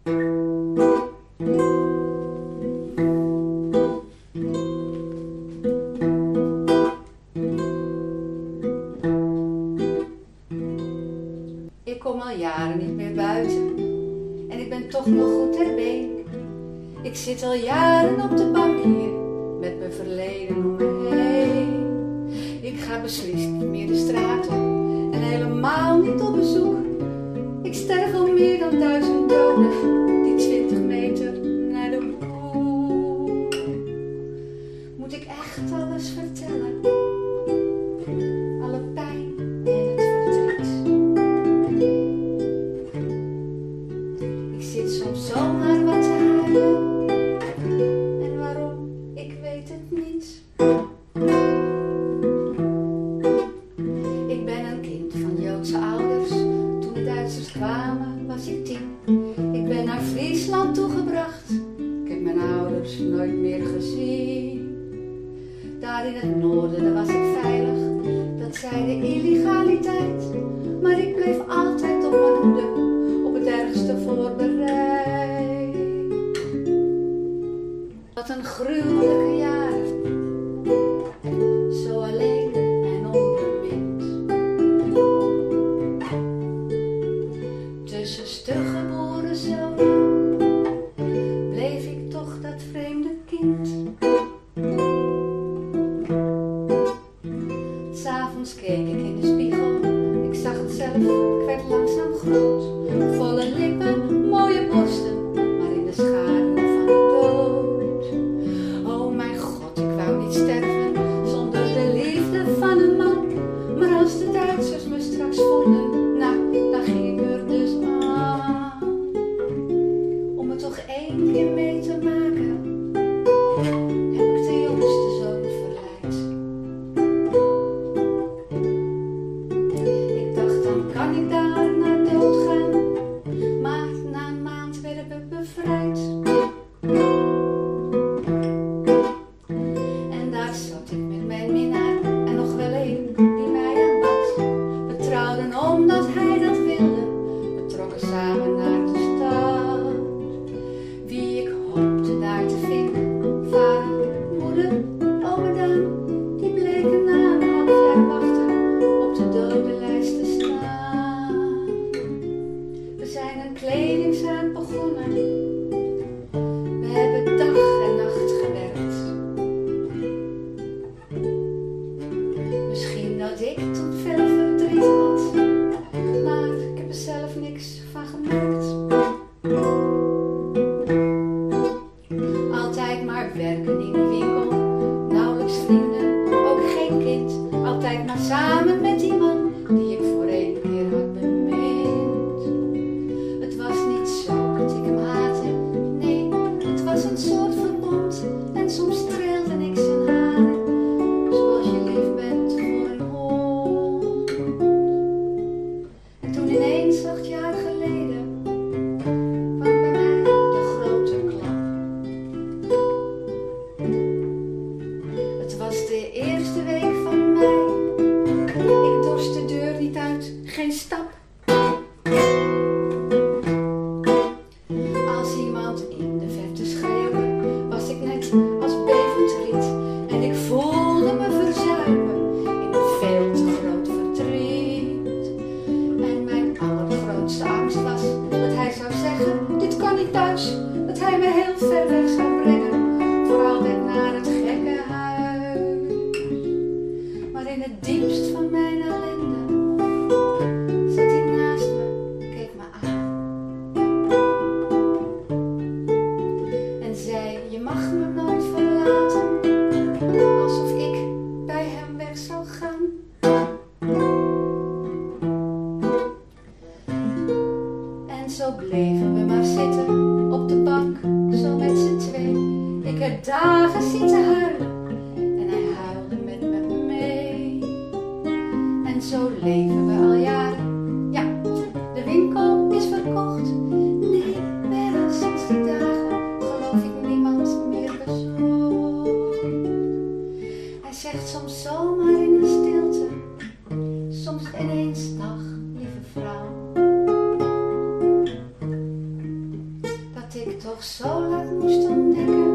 Ik kom al jaren niet meer buiten en ik ben toch nog goed ter been. Ik zit al jaren op de bank hier met mijn verleden om me heen. Ik ga beslist niet meer de straat op en helemaal niet op bezoek. Ik sterf al meer dan 1000 doden, die 20 meter naar de hoek. Moet ik echt alles vertellen? Alle pijn en het verdriet. Ik zit soms zomaar wat te huilen. En waarom? Ik weet het niet. Ik ben een kind van Joodse ouders. Toen de Duitsers kwamen was ik 10. Ik ben naar Friesland toegebracht. Ik heb mijn ouders nooit meer gezien. Daar in het noorden, daar was ik veilig. Dat zei de illegaliteit. Maar ik bleef altijd op mijn hoede, op het ergste voorbereid. Wat een gruwelijke jaren. Zo alleen en onbemind. Tussen stugge boerenzonen bleef ik toch dat vreemde kind. 'S Avonds keek ik in de spiegel. Ik zag het zelf, ik werd langzaam groot. Volle lippen, mooie borsten, maar in de schaduw van de dood. Oh mijn God, ik wou niet sterven zonder de liefde van een man. Maar als de Duitsers me straks vonden, nou, dan ging ik er dus aan. Om het toch 1 keer mee te maken, heb ik de jongste zoon verleid. Ik dacht, dan kan ik daar naar dood gaan. Maar na een maand werden we bevrijd. En daar zat ik met mijn minnaar en nog wel een die mij aanbad. We trouwden omdat hij dat wilde. We trokken samen naar de stad. Wie ik hoopte daar te vinden, vader, moeder, oom en Daan, die bleken na een half jaar wachten op de dodenlijst te staan. We zijn een kledingzaak begonnen. We hebben dag en nacht gewerkt. Misschien dat ik toen veel verdriet had, maar ik heb er zelf niks van gemerkt. Altijd maar werken in die winkel, nauwelijks vrienden, ook geen kind. Altijd maar samen met die man die ik voor 1 keer had bemind. Het was niet zo dat ik hem haatte, nee, het was een soort verbond. En soms streelde ik zijn haren, zoals je lief bent voor een hond. En toen ineens 8 jaar geleden kwam bij mij de grote klap. Het was de eerste week van mei. Ik dorst de deur niet uit, geen stap. Als iemand in de verte schreeuwde, was ik net als bevend riet. En ik voelde me verzuipen in een veel te groot verdriet. En mijn allergrootste angst was dat hij zou zeggen, dit kan niet thuis. Dat hij me heel ver weg zou brengen, voor altijd naar het gekkenhuis. Maar in het diepst van mijn ellende zat hij naast me, keek me aan. En zei, je mag me nooit verlaten, alsof ik bij hem weg zou gaan. En zo bleven we maar zitten op de bank, zo met z'n twee. Ik heb dagen zitten huilen en hij huilde met me mee. En zo leven we al jaren. Ja, de winkel is verkocht. Nee, bijna sinds die dagen geloof ik niemand meer bezocht. Hij zegt soms zomaar in de stilte, soms ineens, dag, lieve vrouw. toch zo laat moest ontdekken